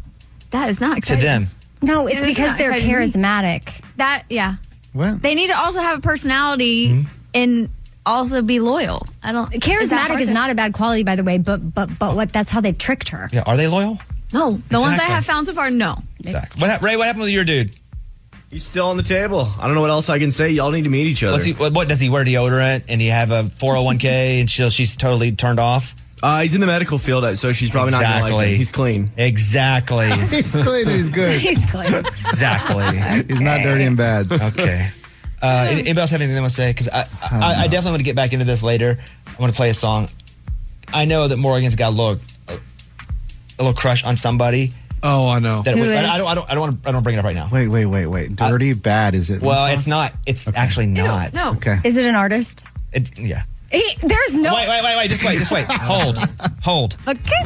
That is not
To
exciting.
them.
No, it's
It's
because
not
they're
exciting to me.
charismatic.
That, yeah.
What?
They need to also have a personality and also be loyal. I don't.
Charismatic is not a bad quality, by the way, but what? That's how they tricked her.
Yeah, are they loyal?
No, the ones I
Exactly.
have found so far, no.
Exactly. Ray, what happened with your dude?
He's still on the table. I don't know what else I can say. Y'all need to meet each other.
What does he wear deodorant and he have a 401k and she's totally turned off?
He's in the medical field, so she's probably not going to like him. He's clean.
Exactly.
He's clean. He's good.
He's clean.
Exactly.
He's not dirty and bad.
Okay. Anybody else have anything they want to say? Because I definitely want to get back into this later. I want to play a song. I know that Morgan's got a little crush on somebody.
Oh, I know.
I don't want to bring it up right now.
Wait. Dirty, bad, is it?
Well, it's not. It's actually not.
No.
Okay.
Is it an artist?
Yeah.
There's no.
Wait. Just wait. Hold.
Okay.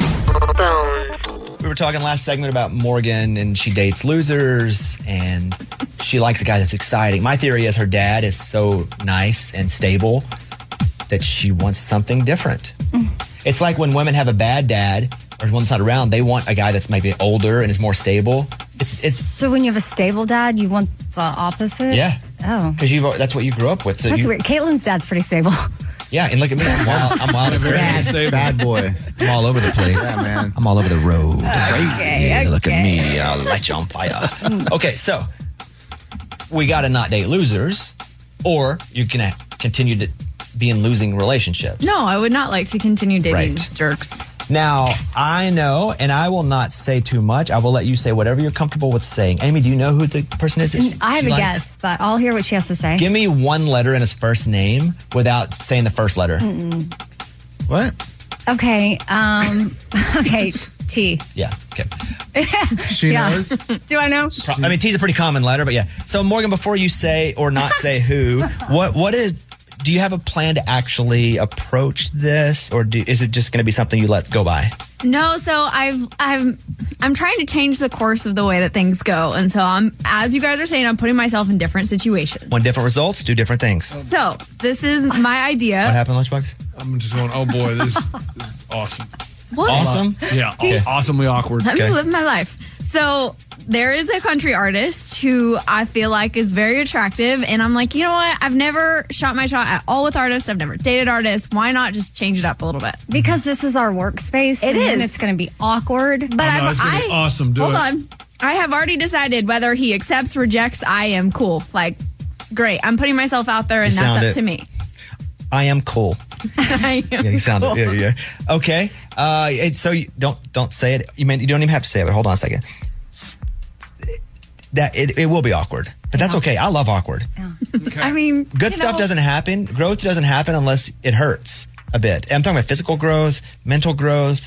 We were talking last segment about Morgan and she dates losers and she likes a guy that's exciting. My theory is her dad is so nice and stable that she wants something different. It's like when women have a bad dad or one's not around, they want a guy that's maybe older and is more stable.
So when you have a stable dad, you want the opposite?
Yeah.
Oh.
Because that's what you grew up with. So
That's weird. Caitlin's dad's pretty stable.
Yeah, and look at me. I'm wild and crazy.
Bad boy.
I'm all over the place.
Yeah, man.
I'm all over the road.
Okay.
Look at me. I'll light you on fire. Okay, so we got to not date losers, or you can continue to be in losing relationships.
No, I would not like to continue dating
Right.
jerks.
Now, I know, and I will not say too much. I will let you say whatever you're comfortable with saying. Amy, do you know who the person is?
I have
She
a
likes?
guess, but I'll hear what she has to say.
Give me one letter in his first name without saying the first letter.
What?
Okay. Okay. T.
Yeah, okay.
She
Yeah.
knows.
Do I know?
I mean, T's a pretty common letter, but yeah. So, Morgan, before you say or not say who, do you have a plan to actually approach this, or is it just going to be something you let go by?
No, so I'm trying to change the course of the way that things go, and so as you guys are saying, I'm putting myself in different situations.
Want different results, do different things.
So this is my idea.
What happened, Lunchbox?
I'm just going, oh boy, this is awesome.
What?
Awesome?
Yeah,
Okay.
awesomely awkward.
Let me live my life. So there is a country artist who I feel like is very attractive, and I'm like, you know what? I've never shot my shot at all with artists. I've never dated artists. Why not just change it up a little bit?
Because this is our workspace.
It
and
is.
It's going to be awkward.
But
no, it's gonna be awesome. Do
hold
it.
on. I have already decided whether he accepts, rejects. I am cool. Like, great. I'm putting myself out there, and
You sound
that's up
it.
to me.
I am cool.
I am
Yeah, you sound
cool.
it. Yeah. Okay. So you don't say it. You don't even have to say it. But hold on a second. That it will be awkward, but that's okay. I love awkward.
I mean,
Good stuff doesn't happen. Growth doesn't happen unless it hurts a bit. I'm talking about physical growth, mental growth.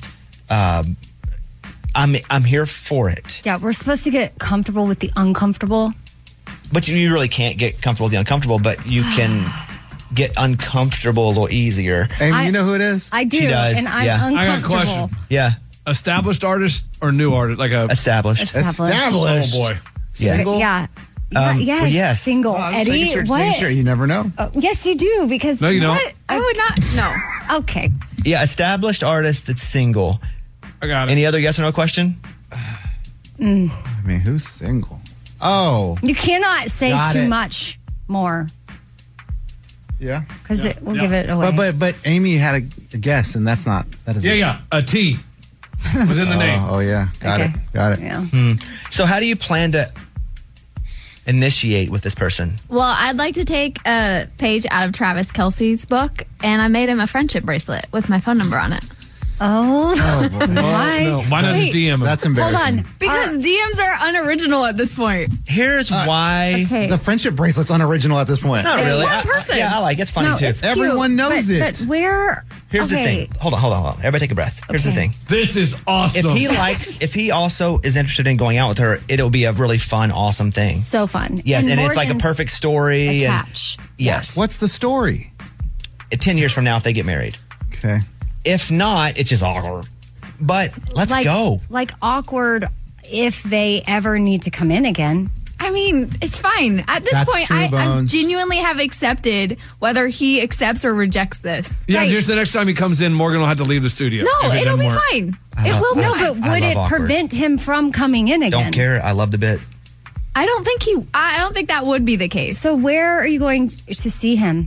I'm here for it.
Yeah, we're supposed to get comfortable with the uncomfortable.
But you really can't get comfortable with the uncomfortable, but you can get uncomfortable a little easier.
Amy, you know who it is?
I do,
She does,
and I'm
yeah.
I got a
uncomfortable.
question.
Yeah.
Established artist or new artist? Like a
Established.
Established.
Oh boy.
Yeah.
Single?
Yeah.
Well,
yes,
yes.
single.
I'm
Eddie,
making sure, just
what?
making sure. You never know.
Yes, you do, because...
No, you don't.
What? I would not. No.
Okay.
Yeah, established artist that's single.
I got it.
Any other yes or no question?
I mean, who's single? Oh,
You cannot say
Got
too
it.
much more,
yeah.
because it will give it away.
But Amy had a guess, and that isn't.
Yeah. A T was in the name.
Oh yeah, got
Okay.
it.
Yeah.
So how do you plan to initiate with this person?
Well, I'd like to take a page out of Travis Kelce's book, and I made him a friendship bracelet with my phone number on it.
Oh,
Why? No, why not just DM him?
That's
hold
embarrassing.
on.
Because DMs are unoriginal at this point.
Here's why.
Okay.
The friendship bracelet's unoriginal at this point.
Not
It's
really.
one person.
Yeah, I like it. It's funny
No,
too.
it's cute,
Everyone knows it.
But where?
Here's the
okay.
thing. Hold on. Everybody take a breath. Here's the
Okay.
thing.
This is awesome.
If he also is interested in going out with her, it'll be a really fun, awesome thing.
So fun.
Yes, and it's like a
Morgan's
perfect story.
a
and
catch.
yes.
What's the story?
10 years from now if they get married.
Okay.
If not, it's just awkward. But let's go.
Like awkward if they ever need to come in again.
I mean, it's fine. At this
That's
point,
true,
I
Bones.
genuinely have accepted whether he accepts or rejects this.
Yeah,
Right.
just the next time he comes in, Morgan will have to leave the studio.
No,
if it
it'll
doesn't
be
work.
fine.
I
It
love-
will be
No,
fine.
but
I
would
love
it
awkward.
prevent him from coming in again?
Don't care. I loved the bit.
I don't think that would be the case.
So where are you going to see him?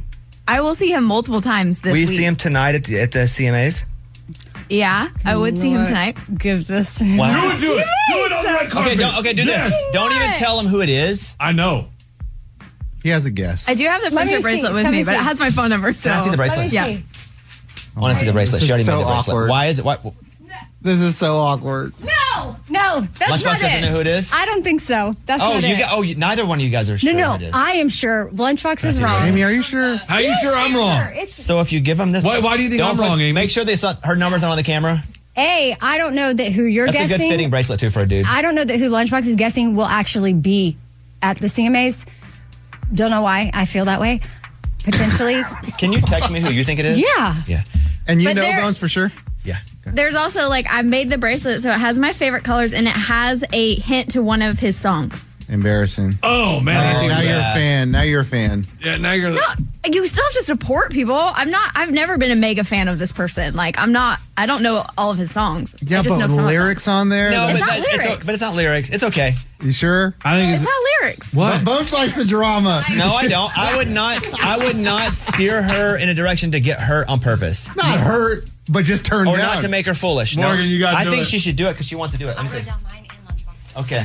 I will see him multiple times this
Will you
week.
see him tonight at the CMAs?
Yeah, I would see him tonight.
Give this to him.
Wow.
Do it on the red carpet.
Okay, do
Yes.
this. Don't even tell him who it is.
I know.
He has a guess.
I do have the
Let me
friendship
see.
bracelet with
Let
me,
me
but it
see.
has my phone number. So
Can I see the bracelet?
Yeah.
I want to see the bracelet.
This
She already
is
made
so
the bracelet.
awkward.
Why is it? What?
This is so awkward.
No, that's
Lunchbox
not
doesn't
it.
know who it is?
I don't think so. That's
Oh,
not it.
neither one of you guys are sure
No,
who it is.
I am sure. Lunchbox is wrong.
Amy, are you sure?
How are you sure I'm wrong?
So if you give him this,
Why do you think I'm wrong, Amy?
Make sure her number's not on the camera.
A, I don't know that who you're
That's
guessing.
a good fitting bracelet too for a dude.
I don't know that who Lunchbox is guessing will actually be at the CMAs. Don't know why I feel that way. Potentially.
Can you text me who you think it is?
Yeah.
Yeah.
And you
But
know
there-
Bones for sure?
Yeah.
There's also I made the bracelet, so it has my favorite colors and it has a hint to one of his songs.
Embarrassing.
Oh, man.
Oh, now you're a fan. Now you're a fan.
Yeah, now you're...
No, you still have to support people. I've never been a mega fan of this person. I don't know all of his songs.
Yeah,
I just know
but
some of them.
lyrics on there?
No,
It's
but
not
it's
lyrics.
but it's not lyrics. It's okay.
You sure?
I think
It's not lyrics.
What?
Bones likes the drama.
No, I don't. I would not steer her in a direction to get hurt on purpose.
Not hurt, but just turn
Or
down.
not to make her foolish.
Morgan, you gotta
I
do
think
it.
she should do it because she wants to do it. Let me see. Okay.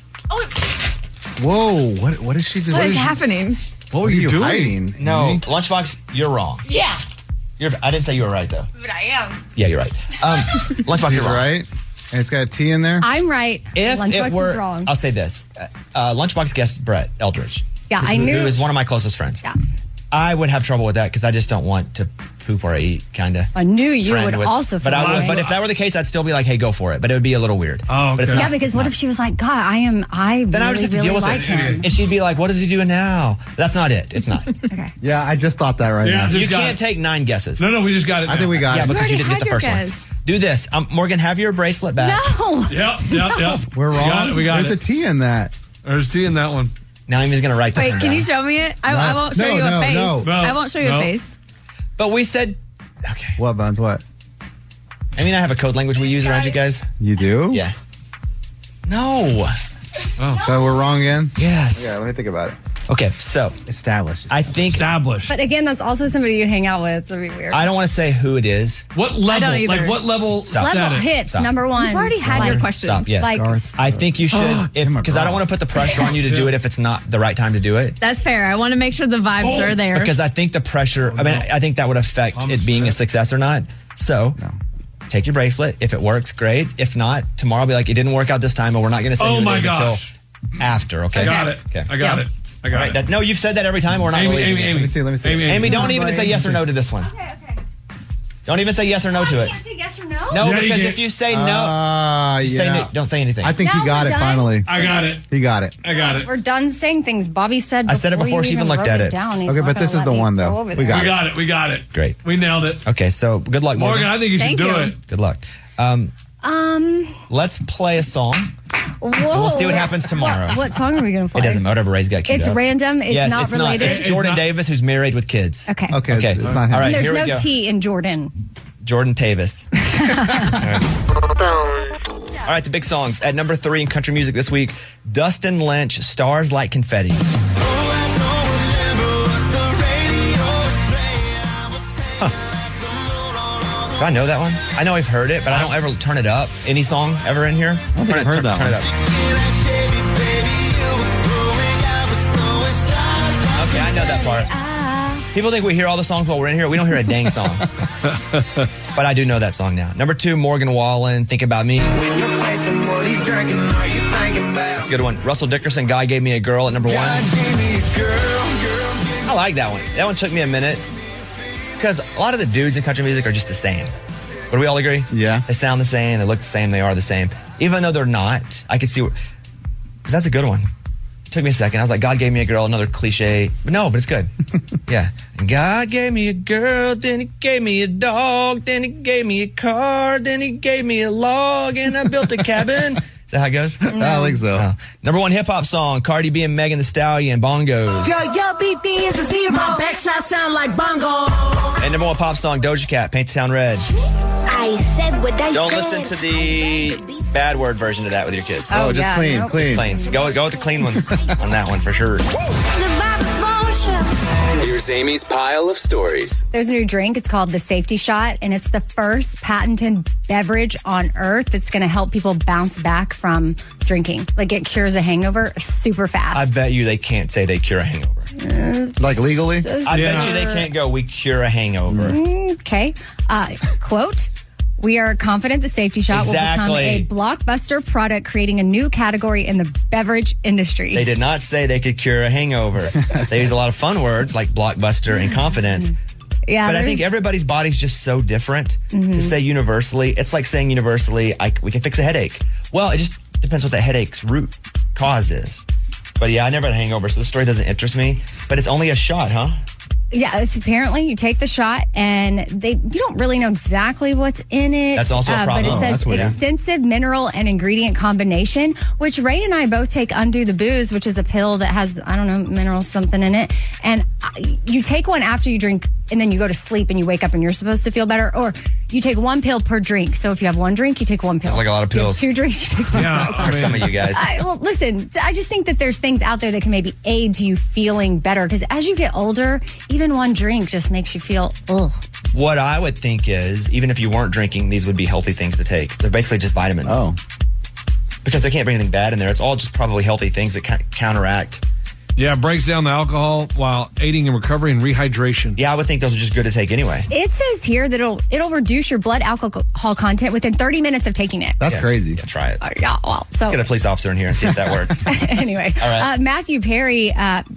Whoa, what is she just...
What is happening?
What were you
doing?
hiding?
No,
Amy?
Lunchbox, you're wrong.
Yeah.
I didn't say you were right though.
But I am.
Yeah, you're right. Lunchbox,
He's
you're wrong.
right. And it's got a T in there?
I'm right.
If
Lunchbox
it were,
is wrong.
I'll say this: Lunchbox guessed Brett Eldridge.
Yeah, I knew.
Who is one of my closest friends.
Yeah.
I would have trouble with that because I just don't want to poop or eat, kind of.
I knew you would also feel
But I
that
would.
way.
But if that were the case, I'd still be like, "Hey, go for it." But it would be a little weird.
Oh,
But it's
okay.
Yeah,
not.
because what if she was like, God, I
Then I would
really,
just have to
really
deal with
like
it,
him.
and she'd be like, "What is he doing now?" That's not it. It's not.
Okay.
Yeah, I just thought that right
Yeah,
now.
just
You
got
can't
it.
take 9 guesses.
No, we just got it.
I think we got
Yeah,
it.
because you didn't get the
had
first
your
one.
guess.
Do this, Morgan. Have your bracelet back.
No.
Yep.
We're wrong.
We got
There's
it.
a T in that.
There's T in that one.
Now Amy's gonna write this
Wait,
one
can
down.
you show me it? I won't show
No,
you a
no,
face.
no.
I won't show you
No.
a face.
But we said, okay.
What, Bones? What?
I mean, I have a code language we use around you guys.
You do?
Yeah. No.
So we're wrong again?
Yes.
Yeah, let me think about it.
Okay, so
Established.
I think
Established.
But again, that's also somebody you hang out with. So it'd be weird.
I don't want to say who it is.
What level?
don't either.
Like what level?
Stop.
Level
status?
hits,
Stop.
number one.
You've already had your questions.
Stop. Yes.
Like,
I think you should,
Tim
because I don't
McGraw.
want to put the pressure on you to do it if it's not the right time to do it.
That's fair. I want to make sure the vibes are there.
Because I think the pressure, I think that would affect it being a success or not. So, take your bracelet. If it works, great. If not, tomorrow I'll be like, it didn't work out this time, and we're not going to say
Oh
who it
my
is until
gosh.
after, okay?
I got it.
Okay.
I got
Yeah.
it. I got
All right,
it.
no, you've said that every time. We're not
Amy,
believing
Amy,
it.
Amy.
Let me see.
Amy, don't even say yes or no to this one.
Okay.
Don't even say yes or no to it.
say yes or no?
No,
Yeah, you
because
did.
if you say no, just say no, don't say anything.
I think
No,
he got
we're
it
done.
finally.
I got it.
He got it.
I got it.
We're done saying things. Bobby said.
I said it before
you
she even looked
wrote
at it.
Down. He's
Okay,
not
but
gonna
this is
let
the
me
one,
go
though.
over
We
there.
got
We got it. We got it.
Great.
We nailed it.
Okay, so good luck, Morgan.
Morgan, I think you should
Thank
do
you.
it.
Good luck. Let's play a song.
Whoa.
We'll see what happens tomorrow.
What song are we going to play?
It doesn't matter. Whatever Ray's got queued
It's
up.
random. It's
yes,
not
it's
related.
Not. It's Jordan
not-
Davis who's married with kids.
Okay.
Okay, it's not him.
All right,
And there's
here we
no
go.
T in Jordan.
Jordan Tavis. All right, the big songs. At number 3 in country music this week, Dustin Lynch, Stars Like Confetti. Do I know that one? I know I've heard it, but I don't ever turn it up. Any song ever in here? I
don't think I've heard that
turn
one.
it up. Okay, I know that part. People think we hear all the songs while we're in here. We don't hear a dang song. But I do know that song now. Number 2, Morgan Wallen, Think About Me. That's a good one. Russell Dickerson, God Gave Me a Girl at number 1. I like that one. That one took me a minute. Because a lot of the dudes in country music are just the same. Would we all agree?
Yeah.
They sound the same, they look the same, they are the same. Even though they're not, I could see. That's a good one. Took me a second. I was like, God gave me a girl, another cliche. But no, but it's good. Yeah. And God gave me a girl, then he gave me a dog, then he gave me a car, then he gave me a log, and I built a cabin. Is that how it goes?
I don't think so.
Oh. Number 1 hip hop song, Cardi B and Megan Thee Stallion, Bongos.
Girl, your BD is a zero. My back shot sound like bongos.
And number 1 pop song, Doja Cat, Paint the Town Red.
I said what I
Don't
said.
listen to the bad word version of that with your kids.
Oh, just
yeah,
clean,
nope.
clean.
Go with the clean one on that one for sure.
The Bob's Bone Show.
Here's Amy's pile of stories.
There's a new drink. It's called the Safety Shot, and it's the first patented beverage on earth that's going to help people bounce back from drinking. Like, it cures a hangover super fast.
I bet you they can't say they cure a hangover.
Like legally?
I bet you they can't go, we cure a hangover.
Okay. Quote, we are confident the Safety Shot will become a blockbuster product, creating a new category in the beverage industry.
They did not say they could cure a hangover. They use a lot of fun words like blockbuster and confidence.
Yeah,
but I think everybody's body's just so different. To say universally, it's like saying universally, we can fix a headache. Well, it just depends what the headache's root cause is. But yeah, I never had a hangover, so the story doesn't interest me. But it's only a shot, huh?
Yeah, it's apparently you take the shot and you don't really know exactly what's in it.
That's also a problem.
But it says extensive mineral and ingredient combination, which Ray and I both take Undo the Booze, which is a pill that has, I don't know, mineral something in it. And you take one after you drink and then you go to sleep and you wake up and you're supposed to feel better. Or you take one pill per drink. So if you have one drink, you take one pill.
That's like a lot of pills.
You have 2 drinks, you take 2 pills.
For some of you guys.
Well, listen, I just think that there's things out there that can maybe aid to you feeling better. Because as you get older, even one drink just makes you feel, ugh.
What I would think is, even if you weren't drinking, these would be healthy things to take. They're basically just vitamins.
Oh.
Because there can't be anything bad in there. It's all just probably healthy things that counteract.
Yeah, it breaks down the alcohol while aiding in recovery and rehydration.
Yeah, I would think those are just good to take anyway.
It says here that it'll reduce your blood alcohol content within 30 minutes of taking it.
That's crazy.
Yeah, try it.
Yeah, well, so
Let's get a police officer in here and see if that works.
anyway,
All right.
Matthew Perry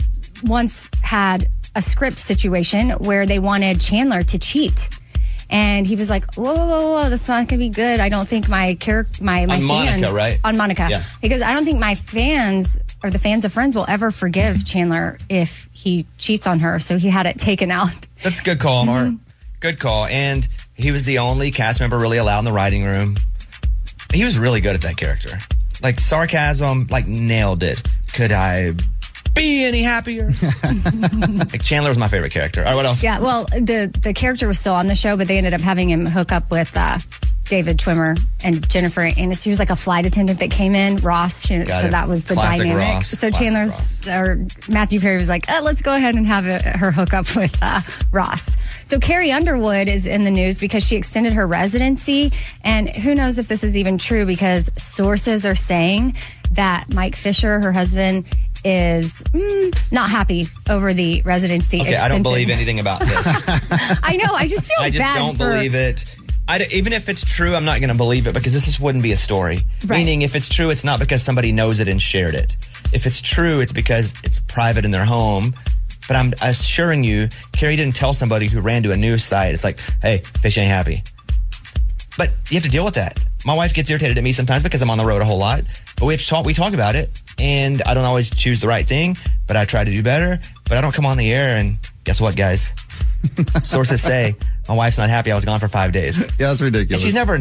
once had a script situation where they wanted Chandler to cheat. And he was like, whoa, that's not going to be good. I don't think my fans...
Monica, right?
On Monica.
Yeah.
He goes, I don't think my fans or the fans of Friends will ever forgive Chandler if he cheats on her. So he had it taken out.
That's a good call, Mark. Good call. And he was the only cast member really allowed in the writing room. He was really good at that character. Like, sarcasm, nailed it. Could I be any happier? Chandler was my favorite character. All right, what else?
Yeah, well, the character was still on the show, but they ended up having him hook up with David Schwimmer and Jennifer Aniston. She was like a flight attendant that came in, Ross. So that was the
Classic
dynamic.
Ross.
So
Classic
Matthew Perry was like, let's go ahead and have her hook up with Ross. So Carrie Underwood is in the news because she extended her residency, and who knows if this is even true, because sources are saying that Mike Fisher, her husband, is not happy over the residency extension.
I don't believe anything about this.
I know. I just feel bad.
I just don't believe it. Even if it's true, I'm not going to believe it because this just wouldn't be a story.
Right.
Meaning, if it's true, it's not because somebody knows it and shared it. If it's true, it's because it's private in their home. But I'm assuring you, Carrie didn't tell somebody who ran to a news site. It's like, hey, Fish ain't happy. But you have to deal with that. My wife gets irritated at me sometimes because I'm on the road a whole lot. But we talk about it, and I don't always choose the right thing, but I try to do better. But I don't come on the air, and guess what, guys? Sources say my wife's not happy I was gone for 5 days.
Yeah, that's ridiculous.
And she's never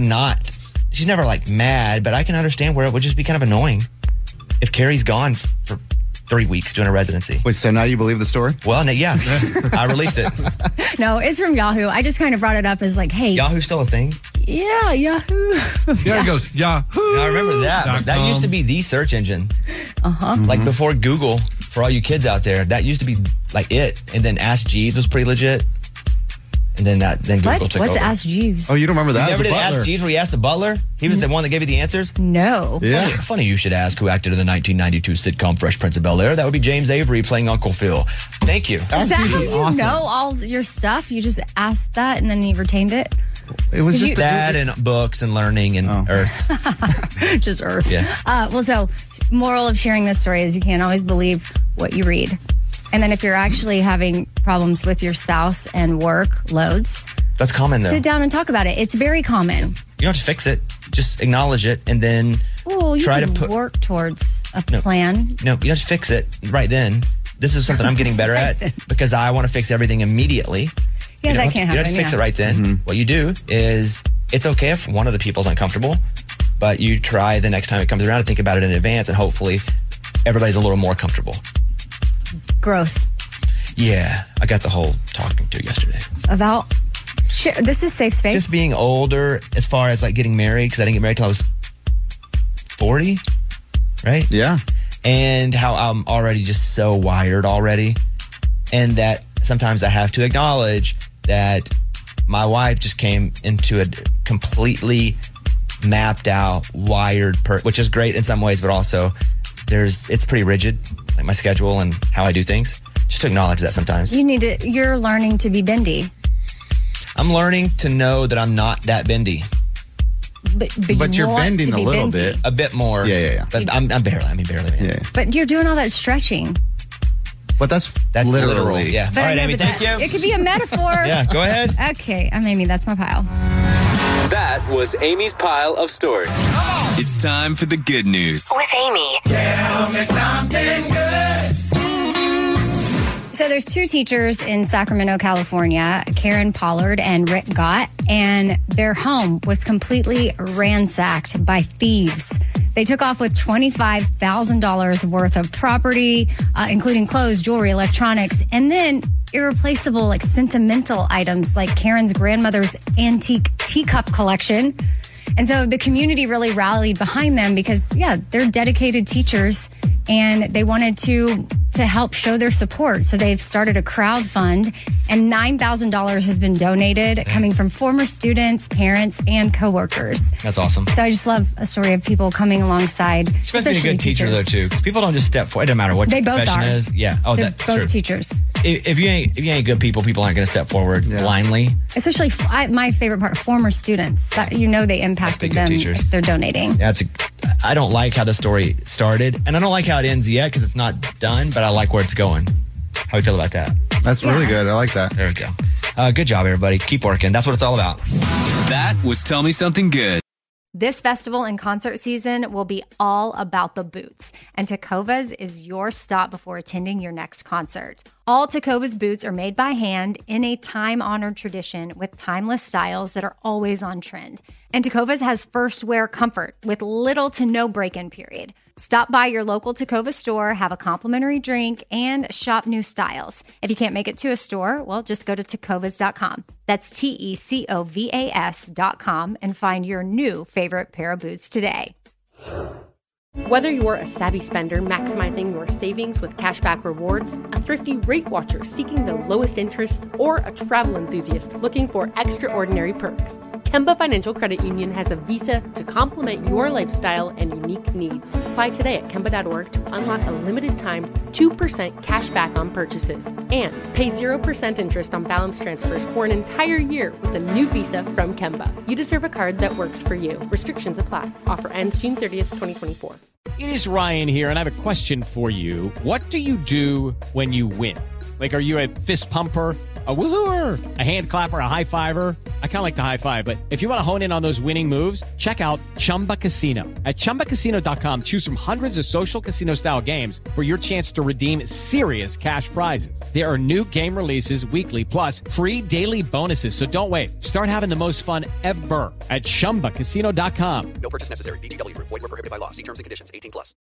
mad, but I can understand where it would just be kind of annoying if Carrie's gone for 3 weeks doing a residency.
Wait, so now you believe the story?
Well, yeah. I released it.
No, it's from Yahoo. I just kind of brought it up as like, hey.
Yahoo's still a thing?
Yeah, Yahoo.
Yeah, it goes, Yahoo.
I remember that. That used to be the search engine.
Uh-huh.
Like before Google, for all you kids out there, that used to be like it. And then Ask Jeeves was pretty legit. And then Google took over.
What's Ask Jeeves?
Oh, you don't remember that?
You never did Ask Jeeves where you asked the butler? He was the one that gave you the answers?
No.
Yeah.
Funny you should ask who acted in the 1992 sitcom Fresh Prince of Bel-Air. That would be James Avery playing Uncle Phil. Thank you.
Is that how you know all your stuff? You just asked that and then you retained it?
It was just
that and books and learning and Earth.
Just Earth.
Yeah.
So moral of sharing this story is you can't always believe what you read. And then if you're actually having problems with your spouse and work loads,
that's common though.
Sit down and talk about it. It's very common.
You don't have to fix it. Just acknowledge it and then try to
work towards a plan.
No, you don't have to fix it right then. This is something I'm getting better at because I want to fix everything immediately.
Yeah, that can't happen.
You don't have to fix it right then. Mm-hmm. What you do is, it's okay if one of the people's uncomfortable, but you try the next time it comes around to think about it in advance, and hopefully everybody's a little more comfortable.
Growth.
Yeah, I got the whole talking to yesterday.
About, this is safe space.
Just being older as far as like getting married, because I didn't get married till I was 40, right?
Yeah.
And how I'm already just so wired already, and that sometimes I have to acknowledge that my wife just came into a completely mapped out, wired, which is great in some ways, but also it's pretty rigid, like my schedule and how I do things. Just to acknowledge that sometimes.
You're learning to be bendy.
I'm learning to know that I'm not that bendy.
But
you're
want
bending
to
a
be
little
bendy.
bit.
A bit more.
Yeah.
But I'm barely, man.
Yeah.
But you're doing all that stretching.
But that's
literal.
literally.
Yeah.
But
All right,
I know,
Amy,
but
thank you.
It could be a metaphor.
Yeah, go ahead.
Okay, I'm Amy. That's my pile.
That was Amy's pile of stories.
It's time for the good news.
With Amy.
Tell me something good.
So there's two teachers in Sacramento, California, Karen Pollard and Rick Gott, and their home was completely ransacked by thieves. They took off with $25,000 worth of property, including clothes, jewelry, electronics, and then irreplaceable, like sentimental items like Karen's grandmother's antique teacup collection. And so the community really rallied behind them because, they're dedicated teachers and they wanted to help show their support. So they've started a crowd fund, and $9,000 has been donated coming from former students, parents, and coworkers.
That's awesome.
So I just love a story of people coming alongside.
She's supposed to be a good teacher, though, too. Because people don't just step forward. It doesn't matter what
They
your
both
profession
are.
is. Yeah. Oh,
They're
that's
both
true.
teachers.
If you ain't good people aren't going to step forward blindly.
Especially my favorite part, former students. That they impacted them
teachers.
if they're donating.
Yeah, I don't like how the story started, and I don't like how it ends yet because it's not done, but I like where it's going. How do you feel about that?
That's really good. I like that.
There we go. Good job, everybody. Keep working. That's what it's all about.
That was Tell Me Something Good.
This festival and concert season will be all about the boots, and Tecovas is your stop before attending your next concert. All Tecovas boots are made by hand in a time-honored tradition with timeless styles that are always on trend. And Tecovas has first wear comfort with little to no break-in period. Stop by your local Tecova store, have a complimentary drink, and shop new styles. If you can't make it to a store, well, just go to tecovas.com. That's TECOVAS.com and find your new favorite pair of boots today.
Whether you're a savvy spender maximizing your savings with cashback rewards, a thrifty rate watcher seeking the lowest interest, or a travel enthusiast looking for extraordinary perks, Kemba Financial Credit Union has a visa to complement your lifestyle and unique needs. Apply today at Kemba.org to unlock a limited time 2% cash back on purchases and pay 0% interest on balance transfers for an entire year with a new visa from Kemba. You deserve a card that works for you. Restrictions apply. Offer ends June 30th, 2024.
It is Ryan here, and I have a question for you. What do you do when you win? Like, are you a fist pumper, a woohooer, a hand clapper, a high fiver? I kind of like the high five, but if you want to hone in on those winning moves, check out Chumba Casino. At ChumbaCasino.com, choose from hundreds of social casino-style games for your chance to redeem serious cash prizes. There are new game releases weekly, plus free daily bonuses, so don't wait. Start having the most fun ever at ChumbaCasino.com.
No purchase necessary. VGW Group. Void where prohibited by law. See terms and conditions. 18+.